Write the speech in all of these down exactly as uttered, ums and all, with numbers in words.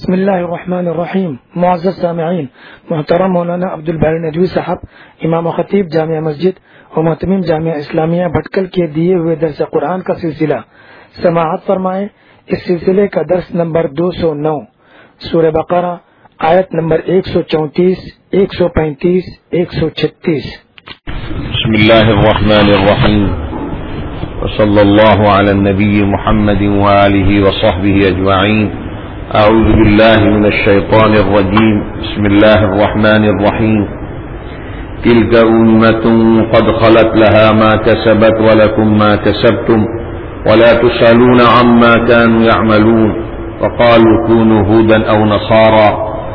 بسم اللہ الرحمن الرحیم. معزز سامعین، محترم مولانا عبد الباری ندوی صاحب، امام و خطیب جامعہ مسجد و محتمم جامعہ اسلامیہ بھٹکل کے دیے ہوئے درس قرآن کا سلسلہ سماعت فرمائیں. اس سلسلے کا درس نمبر دو سو نو، سورہ بقرہ، آیت نمبر ایک سو چونتیس، ایک سو پینتیس، ایک سو چھتیس. بسم اللہ الرحمن الرحیم، وصلی اللہ علی النبی محمد وآلہ وصحبہ اجمعین. اعوذ باللہ من الشیطان الرجیم. بسم اللہ الرحمن الرحیم. تلک امۃ قد خلت لها ما کسبت ولکم ما کسبتم ولا تسألون عما كانوا يعملون. وقالوا كونوا هودا او نصارى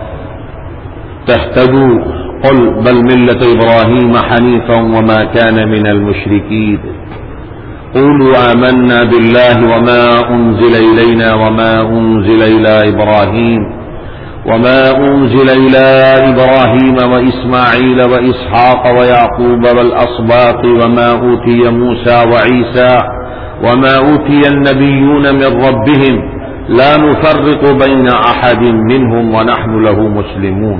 تهتدوا قل بل ملة إبراهيم حنيفا وما كان من المشركين. قولوا آمنا بالله وما أنزل إلينا وما أنزل إلى إبراهيم وما أنزل إلى إبراهيم وإسماعيل وإسحاق ويعقوب والأسباط وما أوتي موسى وعيسى وما أوتي النبيون من ربهم لا نفرق بين أحد منهم ونحن له مسلمون.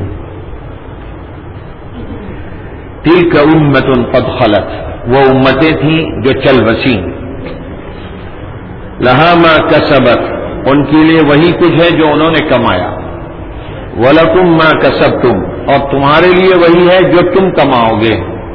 تلك امۃ قد خلت، وہ امتیں تھیں جو چل بسیں. لہا ما کسبت، ان کے لیے وہی کچھ ہے جو انہوں نے کمایا. ولکم ما کسبتم، اور تمہارے لیے وہی ہے جو تم کماؤ گے.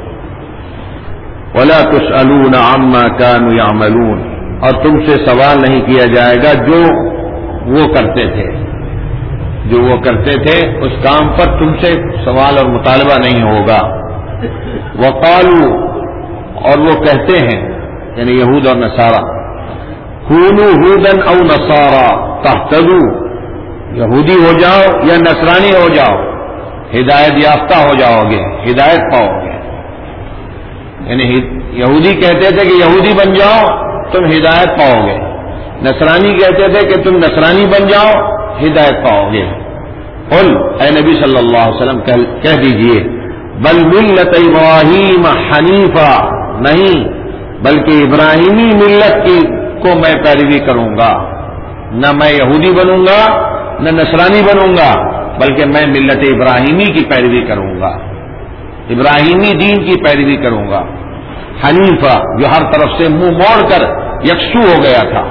ولا تسألون عما كانوا يعملون، اور تم سے سوال نہیں کیا جائے گا جو وہ کرتے تھے. جو وہ کرتے تھے اس کام پر تم سے سوال اور مطالبہ نہیں ہوگا. وقالوا، اور وہ کہتے ہیں یعنی یہود اور نصارہ، کونوا ہودا او نصارا تہتدوا، یہودی ہو جاؤ یا نصرانی ہو جاؤ، ہدایت یافتہ ہو جاؤ گے، ہدایت پاؤ گے. یعنی یہودی کہتے تھے کہ یہودی بن جاؤ تم ہدایت پاؤ گے، نصرانی کہتے تھے کہ تم نصرانی بن جاؤ ہدایت پاؤ گے. قل، اے نبی صلی اللہ علیہ وسلم کہہ دیجئے، بل ملت ابراہیم حنیفا، نہیں بلکہ ابراہیمی ملت کی کو میں پیروی کروں گا. نہ میں یہودی بنوں گا نہ نصرانی بنوں گا، بلکہ میں ملت ابراہیمی کی پیروی کروں گا، ابراہیمی دین کی پیروی کروں گا. حنیفہ، جو ہر طرف سے منہ موڑ کر یکسو ہو گیا تھا،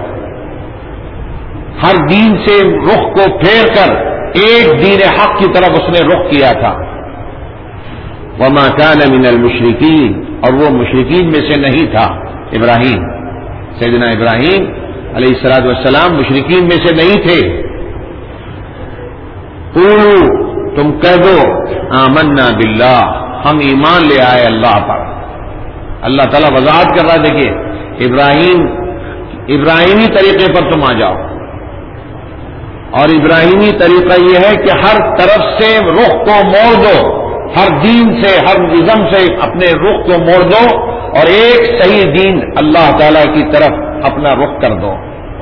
ہر دین سے رخ کو پھیر کر ایک دین حق کی طرف اس نے رخ کیا تھا. وما كان من المشرکین، اور وہ مشرکین میں سے نہیں تھا. ابراہیم، سیدنا ابراہیم علیہ الصلوۃ والسلام مشرکین میں سے نہیں تھے. قولوا، تم کہہ دو، آمنا باللہ، ہم ایمان لے آئے اللہ پر. اللہ تعالیٰ وضاحت کر رہا ہے، دیکھیے ابراہیم ابراہیمی طریقے پر تم آ جاؤ. اور ابراہیمی طریقہ یہ ہے کہ ہر طرف سے رخ کو موڑ دو، ہر دین سے، ہر نظم سے اپنے رخ کو موڑ دو اور ایک صحیح دین اللہ تعالی کی طرف اپنا رخ کر دو.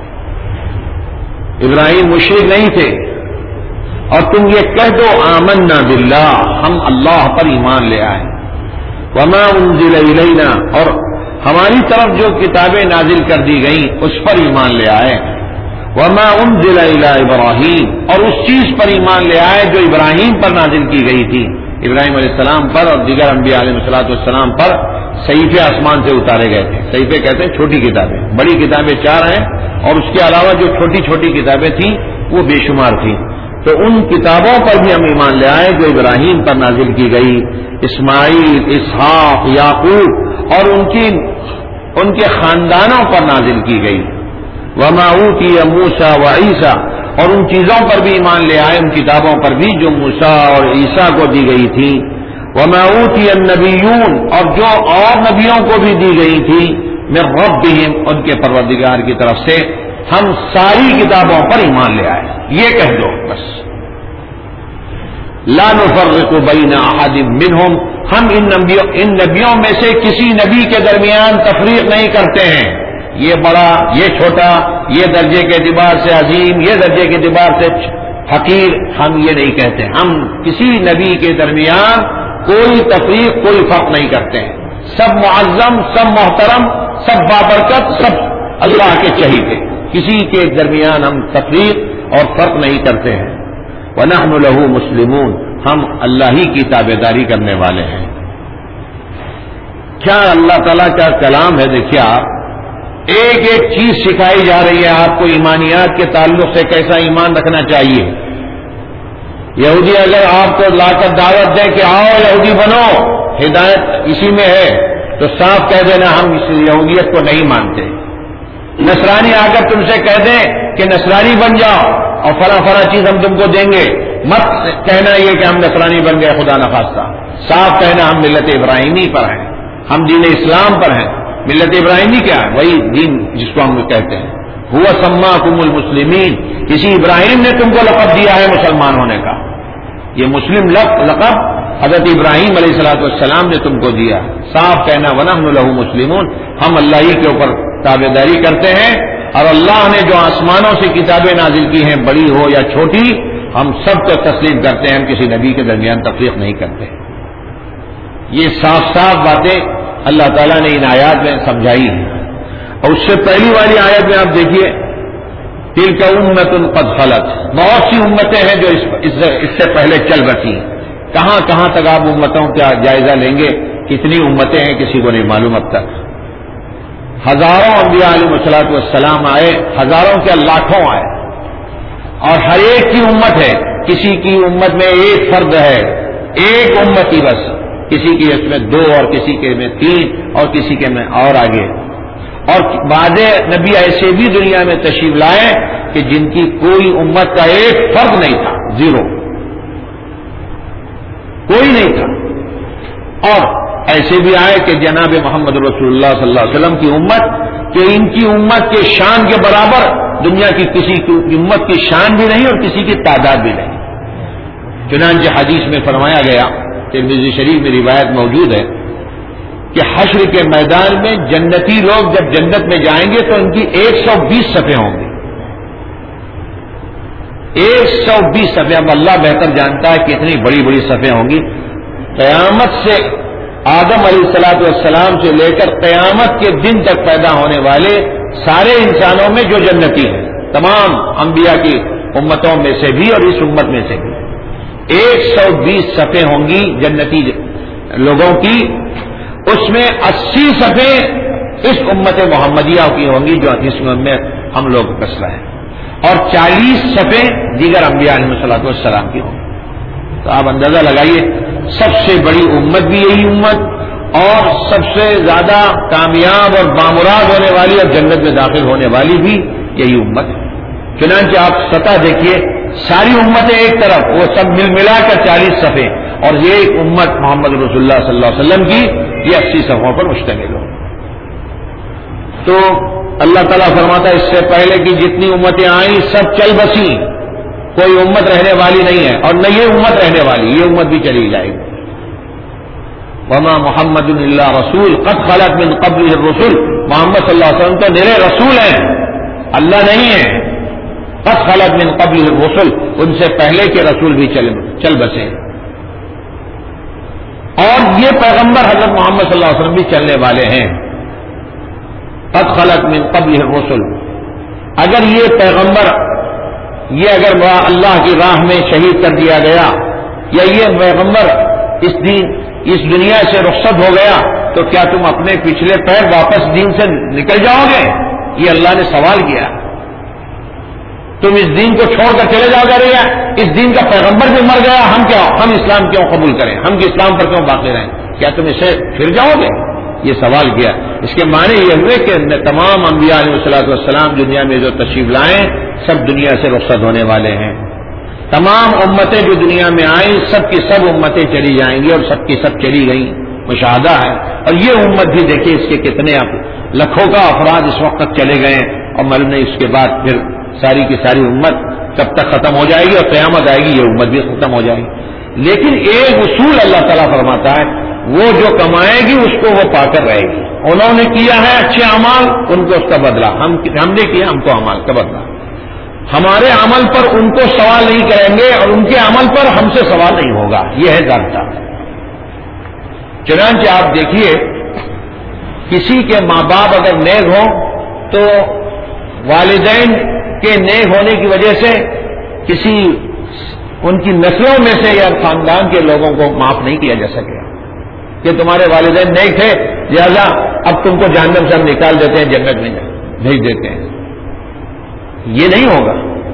ابراہیم مشرک نہیں تھے. اور تم یہ کہہ دو، آمنا باللہ، ہم اللہ پر ایمان لے آئے. وما انزل الینا، اور ہماری طرف جو کتابیں نازل کر دی گئیں اس پر ایمان لے آئے. وما انزل الی ابراہیم، اور اس چیز پر ایمان لے آئے جو ابراہیم پر نازل کی گئی تھی. ابراہیم علیہ السلام پر اور دیگر انبیاء علیہ الصلوۃ والسلام پر صحیفے آسمان سے اتارے گئے تھے. صحیفے کہتے ہیں چھوٹی کتابیں، بڑی کتابیں چار ہیں اور اس کے علاوہ جو چھوٹی چھوٹی کتابیں تھیں وہ بے شمار تھیں. تو ان کتابوں پر بھی ہم ایمان لے آئے جو ابراہیم پر نازل کی گئی، اسماعیل، اسحاق، یعقوب اور ان کی ان کے خاندانوں پر نازل کی گئی. وما اوتی موسیٰ وعیسیٰ، اور ان چیزوں پر بھی ایمان لے آئے، ان کتابوں پر بھی جو موسیٰ اور عیسیٰ کو دی گئی تھی. وما اوتی النبیون، اور جو اور نبیوں کو بھی دی گئی تھی، من ربہم، ان کے پروردگار کی طرف سے. ہم ساری کتابوں پر ایمان لے آئے، یہ کہہ دو بس. لا نفرق بین احد منہم، ہم ان نبیوں ان نبیوں میں سے کسی نبی کے درمیان تفریق نہیں کرتے ہیں. یہ بڑا، یہ چھوٹا، یہ درجے کے اعتبار سے عظیم، یہ درجے کے اعتبار سے حقیر، ہم یہ نہیں کہتے. ہم کسی نبی کے درمیان کوئی تفریق، کوئی فرق نہیں کرتے ہیں. سب معظم، سب محترم، سب بابرکت، سب اللہ کے چہیتے. کسی کے درمیان ہم تفریق اور فرق نہیں کرتے ہیں. وَنَحْنُ لَهُ مُسْلِمُونَ، ہم اللہ ہی کی تابعداری کرنے والے ہیں۔ کیا اللہ تعالیٰ کا کلام ہے! دیکھیے آپ، ایک ایک چیز سکھائی جا رہی ہے آپ کو ایمانیات کے تعلق سے، کیسا ایمان رکھنا چاہیے۔ یہودی اگر آپ کو لا کر دعوت دیں کہ آؤ یہودی بنو، ہدایت اسی میں ہے، تو صاف کہہ دینا ہم اس یہودیت کو نہیں مانتے۔ نصرانی آ کر تم سے کہہ دیں کہ نصرانی بن جاؤ اور فلاں فلاں چیز ہم تم کو دیں گے، مت کہنا یہ کہ ہم نصرانی بن گئے، خدا نخواستہ۔ صاف کہنا ہم ملت ابراہیمی پر ہیں، ہم دین اسلام پر ہیں۔ ملت ابراہیمی کیا ہے؟ وہی دین جس کو ہم کہتے ہیں۔ ہوا سماکم المسلمین، کسی ابراہیم نے تم کو لقب دیا ہے مسلمان ہونے کا۔ یہ مسلم لقب حضرت ابراہیم علیہ الصلوۃ والسلام نے تم کو دیا۔ صاف کہنا وَنَحْنُ لَهُ مُسْلِمُونَ، ہم اللہ ہی کے اوپر تابعداری کرتے ہیں، اور اللہ نے جو آسمانوں سے کتابیں نازل کی ہیں، بڑی ہو یا چھوٹی، ہم سب کو تسلیم کرتے ہیں، ہم کسی نبی کے درمیان تفریق نہیں کرتے۔ یہ صاف صاف باتیں اللہ تعالیٰ نے ان آیات میں سمجھائی ہیں۔ اور اس سے پہلی والی آیت میں آپ دیکھیے، تِلْكَ أُمَّةٌ قَدْ خَلَتْ، بہت سی امتیں ہیں جو اس سے پہلے چل بسی۔ کہاں کہاں تک آپ امتوں کا جائزہ لیں گے، کتنی امتیں ہیں کسی کو نہیں معلوم اب تک۔ ہزاروں انبیاء علیہ الصلوۃ والسلام آئے، ہزاروں کیا لاکھوں آئے، اور ہر ایک کی امت ہے۔ کسی کی امت میں ایک فرد ہے، ایک امت ہی بس، کسی کی اس میں دو، اور کسی کے میں تین، اور کسی کے میں اور آگے۔ اور بعض نبی ایسے بھی دنیا میں تشریف لائے کہ جن کی کوئی امت کا ایک فرد نہیں تھا، زیرو، کوئی نہیں تھا۔ اور ایسے بھی آئے کہ جناب محمد رسول اللہ صلی اللہ علیہ وسلم کی امت، کہ ان کی امت کے شان کے برابر دنیا کی کسی کی امت کی شان بھی نہیں اور کسی کی تعداد بھی نہیں۔ چنانچہ حدیث میں فرمایا گیا، ترمذی شریف میں روایت موجود ہے کہ حشر کے میدان میں جنتی لوگ جب جنت میں جائیں گے تو ان کی ایک سو بیس صفحے ہوں گے، ایک سو بیس صفحے۔ اب اللہ بہتر جانتا ہے کتنی بڑی بڑی صفحے ہوں گی۔ قیامت سے آدم علیہ الصلوۃ والسلام سے لے کر قیامت کے دن تک پیدا ہونے والے سارے انسانوں میں جو جنتی ہیں، تمام انبیاء کی امتوں میں سے بھی اور اس امت میں سے بھی، ایک سو بیس صفحے ہوں گی جنتی لوگوں کی۔ اس میں اسی صفحے اس امت محمدیہ کی ہوں گی جو جس میں ہم لوگ بس رہے ہیں، اور چالیس صفحے دیگر انبیاء علیہ الصلوۃ والسلام کی ہوں گی۔ تو آپ اندازہ لگائیے، سب سے بڑی امت بھی یہی امت، اور سب سے زیادہ کامیاب اور بامراد ہونے والی اور جنت میں داخل ہونے والی بھی یہی امت ہے۔ چنانچہ آپ سطح دیکھیے، ساری امتیں ایک طرف، وہ سب مل ملا کر چالیس صفحے، اور یہ ایک امت محمد رسول اللہ صلی اللہ علیہ وسلم کی یہ اسی صفحوں پر مشتمل ہو۔ تو اللہ تعالیٰ فرماتا ہے اس سے پہلے کی جتنی امتیں آئیں سب چل بسیں، کوئی امت رہنے والی نہیں ہے، اور نہ یہ امت رہنے والی، یہ امت بھی چلی جائے گی۔ وما محمد الا رسول قد خلت من قبلہ الرسل، محمد صلی اللہ علیہ وسلم تو نرے رسول ہیں، اللہ نہیں ہے۔ قد خلت من قبلہ الرسل، ان سے پہلے کے رسول بھی چل چل بسے، اور یہ پیغمبر حضرت محمد صلی اللہ علیہ وسلم بھی چلنے والے ہیں۔ قد خلت من قبلہ الرسل، اگر یہ پیغمبر، یہ اگر اللہ کی راہ میں شہید کر دیا گیا، یا یہ پیغمبر اس دین اس دنیا سے رخصت ہو گیا، تو کیا تم اپنے پچھلے پیر واپس دین سے نکل جاؤ گے؟ یہ اللہ نے سوال کیا۔ تم اس دین کو چھوڑ کر چلے جاؤ گے؟ رہے اس دین کا پیغمبر بھی مر گیا، ہم کیا ہم اسلام کیوں قبول کریں؟ ہم کہ اسلام پر کیوں باقی رہیں؟ کیا تم اسے پھر جاؤ گے؟ یہ سوال کیا۔ اس کے معنی یہ ہوئے کہ تمام انبیاء علیہ الصلوۃ والسلام دنیا میں جو تشریف لائیں سب دنیا سے رخصت ہونے والے ہیں۔ تمام امتیں جو دنیا میں آئیں سب کی سب امتیں چلی جائیں گی، اور سب کی سب چلی گئیں، مشاہدہ ہے۔ اور یہ امت بھی دیکھیں اس کے کتنے لکھوں کا افراد اس وقت تک چلے گئے، اور معلوم نہیں اس کے بعد پھر ساری کی ساری امت کب تک ختم ہو جائے گی، اور قیامت آئے گی یہ امت بھی ختم ہو جائے گی۔ لیکن ایک اصول اللہ تعالیٰ فرماتا ہے، وہ جو کمائے گی اس کو وہ پا کر رہے گی۔ انہوں نے کیا ہے اچھے اعمال، ان کو اس کا بدلہ، ہم ہم نے کیا ہم کو اعمال کا بدلہ۔ ہمارے عمل پر ان کو سوال نہیں کریں گے، اور ان کے عمل پر ہم سے سوال نہیں ہوگا، یہ ہے ضابطہ۔ چنانچہ آپ دیکھیے، کسی کے ماں باپ اگر نیک ہوں تو والدین کے نیک ہونے کی وجہ سے کسی ان کی نسلوں میں سے یا خاندان کے لوگوں کو معاف نہیں کیا جا سکے گا کہ تمہارے والدین نہیں تھے لہذا اب تم کو جہنم سے ہم نکال دیتے ہیں جنت میں بھیج دیتے ہیں. یہ نہیں ہوگا.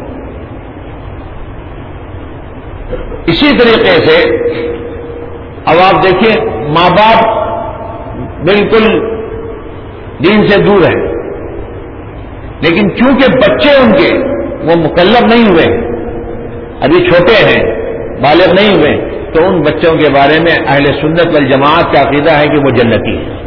اسی طریقے سے اب آپ دیکھیں ماں باپ بالکل دین سے دور ہیں لیکن چونکہ بچے ان کے وہ مکلف نہیں ہوئے ابھی چھوٹے ہیں بالغ نہیں ہوئے تو ان بچوں کے بارے میں اہل سنت والجماعت کا عقیدہ ہے کہ وہ جنتی ہیں.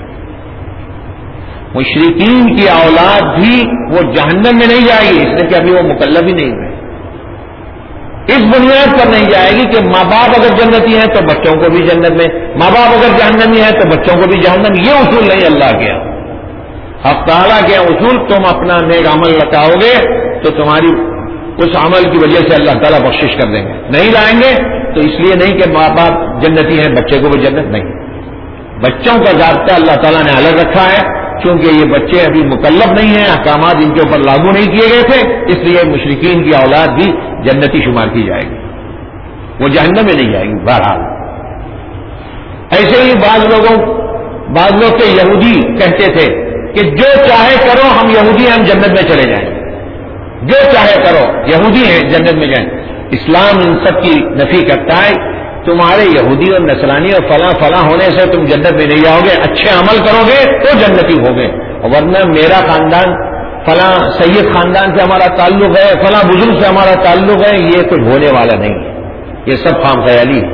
مشرکین کی اولاد بھی وہ جہنم میں نہیں جائے گی اس لیے کہ ابھی وہ مکلف ہی نہیں ہوئے. اس بنیاد پر نہیں جائے گی کہ ماں باپ اگر جنتی ہیں تو بچوں کو بھی جنت میں, ماں باپ اگر جہنمی ہیں تو بچوں کو بھی جہنم. یہ اصول نہیں اللہ کے یہاں. حق تعالیٰ کے اصول تم اپنا نیک عمل لگاؤ گے تو تمہاری اس عمل کی وجہ سے اللہ تعالیٰ بخشش کر دیں گے. نہیں لائیں گے تو اس لیے نہیں کہ ماں باپ جنتی ہیں بچے کو بھی جنت نہیں. بچوں کا ضابطہ اللہ تعالیٰ نے الگ رکھا ہے کیونکہ یہ بچے ابھی مکلف نہیں ہیں, احکامات ان کے اوپر لاگو نہیں کیے گئے تھے اس لیے مشرکین کی اولاد بھی جنتی شمار کی جائے گی, وہ جہنم میں نہیں جائے گی. بہرحال ایسے ہی بعض لوگوں بعض لوگ کے یہودی کہتے تھے کہ جو چاہے کرو ہم یہودی ہیں ہم جنت میں چلے جائیں, جو چاہے کرو یہودی ہیں جنت میں جائیں. اسلام ان سب کی نفی کرتا ہے. تمہارے یہودی اور نصرانی اور فلاں فلاں ہونے سے تم جنت میں نہیں جاؤ گے, اچھے عمل کرو گے تو جنتی ہوگے. ورنہ میرا خاندان فلاں سید خاندان سے ہمارا تعلق ہے, فلاں بزرگ سے ہمارا تعلق ہے, یہ کوئی ہونے والا نہیں ہے. یہ سب خام خیالی ہے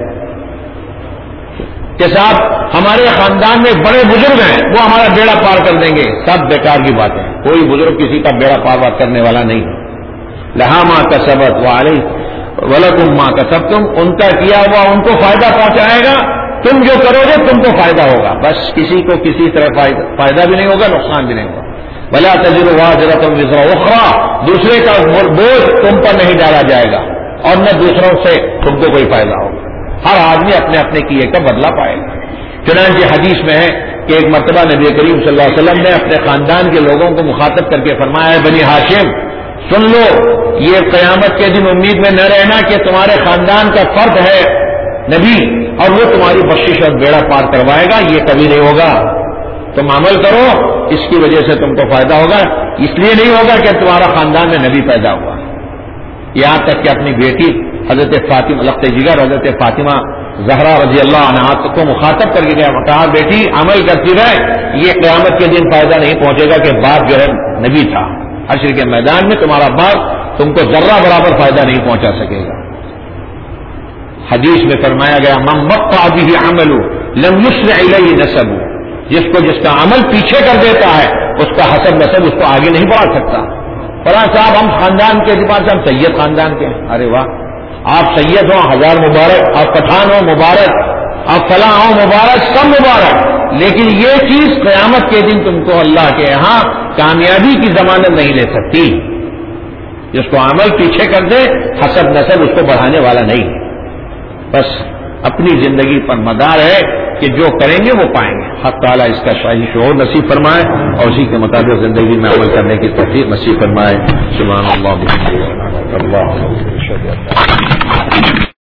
کہ صاحب ہمارے خاندان میں بڑے بزرگ ہیں وہ ہمارا بیڑا پار کر دیں گے. سب بیکار کی بات ہے. کوئی بزرگ کسی کا بیڑا پار بات کرنے والا نہیں ہے. لہا ما کسبت وعلیہ ولکم ما کسبتم, ان کا کیا ہوا ان کو فائدہ پہنچائے گا, تم جو کرو گے تم کو فائدہ ہوگا. بس کسی کو کسی طرح فائدہ بھی نہیں ہوگا نقصان بھی نہیں ہوگا. ولا تزر وازرۃ وزر اخرى, دوسرے کا بوجھ تم پر نہیں ڈالا جائے گا اور نہ دوسروں سے تم کو کوئی فائدہ ہوگا. ہر آدمی اپنے اپنے کیے کا بدلہ پائے گا. چنانچہ حدیث میں ہے کہ ایک مرتبہ نبی کریم صلی اللہ علیہ وسلم نے اپنے خاندان کے لوگوں کو مخاطب کر کے فرمایا ہے بنی ہاشم سن لو, یہ قیامت کے دن امید میں نہ رہنا کہ تمہارے خاندان کا فرد ہے نبی اور وہ تمہاری بخشش اور بیڑا پار کروائے گا, یہ کبھی نہیں ہوگا. تم عمل کرو اس کی وجہ سے تم کو فائدہ ہوگا, اس لیے نہیں ہوگا کہ تمہارا خاندان میں نبی پیدا ہوا. یہاں تک کہ اپنی بیٹی حضرت فاطمہ لخت جگر حضرت فاطمہ زہرا رضی اللہ عنہا کو مخاطب کر کے کہا بیٹی عمل کرتی رہے, یہ قیامت کے دن فائدہ نہیں پہنچے گا کہ باپ جو ہے نبی تھا. حشر کے میدان میں تمہارا باپ تم کو ذرہ برابر فائدہ نہیں پہنچا سکے گا. حدیث میں فرمایا گیا من بطأ به عمله لم يسرع الیہ نسب, جس کو جس کا عمل پیچھے کر دیتا ہے اس کا حسب نسب اس کو آگے نہیں بڑھا سکتا. فلاں صاحب ہم خاندان کے اعتبار سے ہم سید خاندان کے ہیں. ارے واہ, آپ سید ہو ہزار مبارک, آپ پٹھان ہو مبارک, آپ فلاں ہو مبارک, سب مبارک, لیکن یہ چیز قیامت کے دن تم کو اللہ کے یہاں کامیابی کی ضمانت نہیں لے سکتی. جس کو عمل پیچھے کر دے حسب نسب اس کو بڑھانے والا نہیں. بس اپنی زندگی پر مدار ہے کہ جو کریں گے وہ پائیں گے. حق تعالیٰ اس کا شاہی شعور نصیب فرمائے اور اسی کے مطابق زندگی میں عمل کرنے کی توفیق نصیب فرمائے. سبحان اللہ.